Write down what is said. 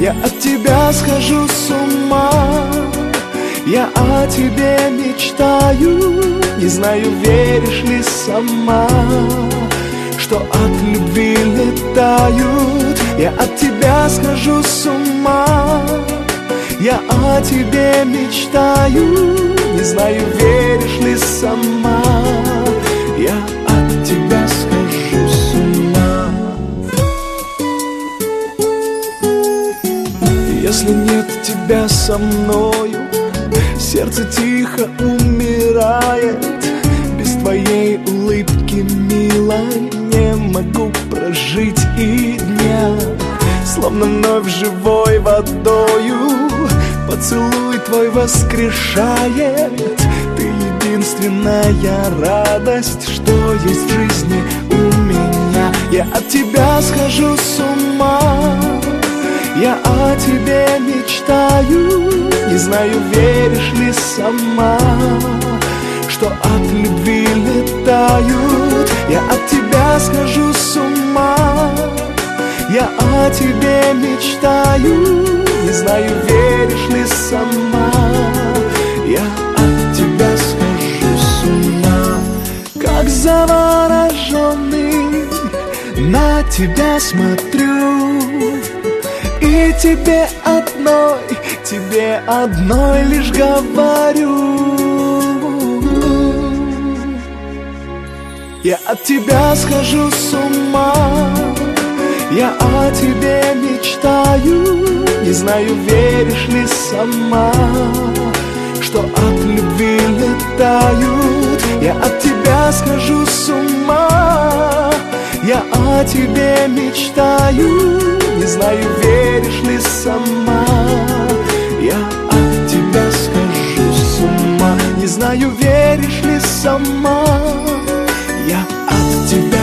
Я от тебя схожу с ума, я о тебе мечтаю. Не знаю, веришь ли сама, что от любви летают. Я от тебя схожу с ума, я о тебе мечтаю. Не знаю, веришь ли сама, я от тебя схожу с ума. Если нет тебя со мною, сердце тихо умирает. Без твоей улыбки, милой, не могу прожить и дня. Словно вновь живой водою поцелуй твой воскрешает. Ты единственная радость, что есть в жизни у меня. Я от тебя схожу с ума, я о тебе мечтаю. Не знаю, веришь ли сама, что от любви летают. Я от тебя схожу с ума, я о тебе мечтаю. Не знаю, веришь ли сама, я от тебя схожу с ума. Как завороженный на тебя смотрю, и тебе одной лишь говорю. Я от тебя схожу с ума, я о тебе мечтаю. Не знаю, веришь ли сама, что от любви летают. Я от тебя схожу с ума, я о тебе мечтаю. Не знаю, веришь ли сама, я от тебя схожу с ума. Не знаю, веришь ли сама, я от тебя